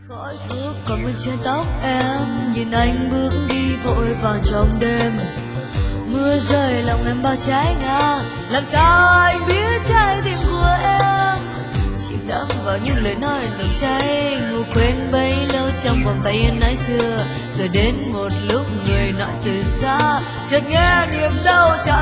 Khói thuốc còn vương trên tóc em, nhìn anh bước đi vội vàng trong đêm. Mưa rơi lòng em bao trái ngang, làm sao anh biết trái tim của em. Chìm đắm vào những lời nói nồng cháy, ngủ quên bấy lâu trong vòng tay ân ái xưa. Rồi đến một lúc người nói từ xa, chợt nghe niềm đau trào